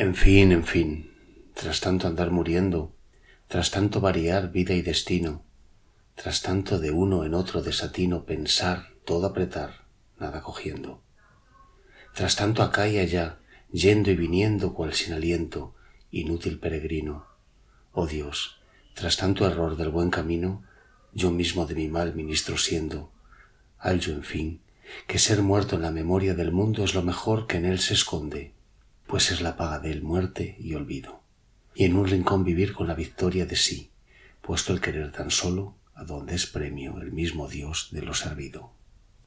En fin, tras tanto andar muriendo, tras tanto variar vida y destino, tras tanto de uno en otro desatino pensar, todo apretar, nada cogiendo, tras tanto acá y allá, yendo y viniendo cual sin aliento, inútil peregrino, oh Dios, tras tanto error del buen camino, yo mismo de mi mal ministro siendo, hallo en fin que ser muerto en la memoria del mundo es lo mejor que en él se esconde, pues es la paga de él muerte y olvido, y en un rincón vivir con la victoria de sí, puesto el querer tan solo, a donde es premio el mismo Dios de lo servido.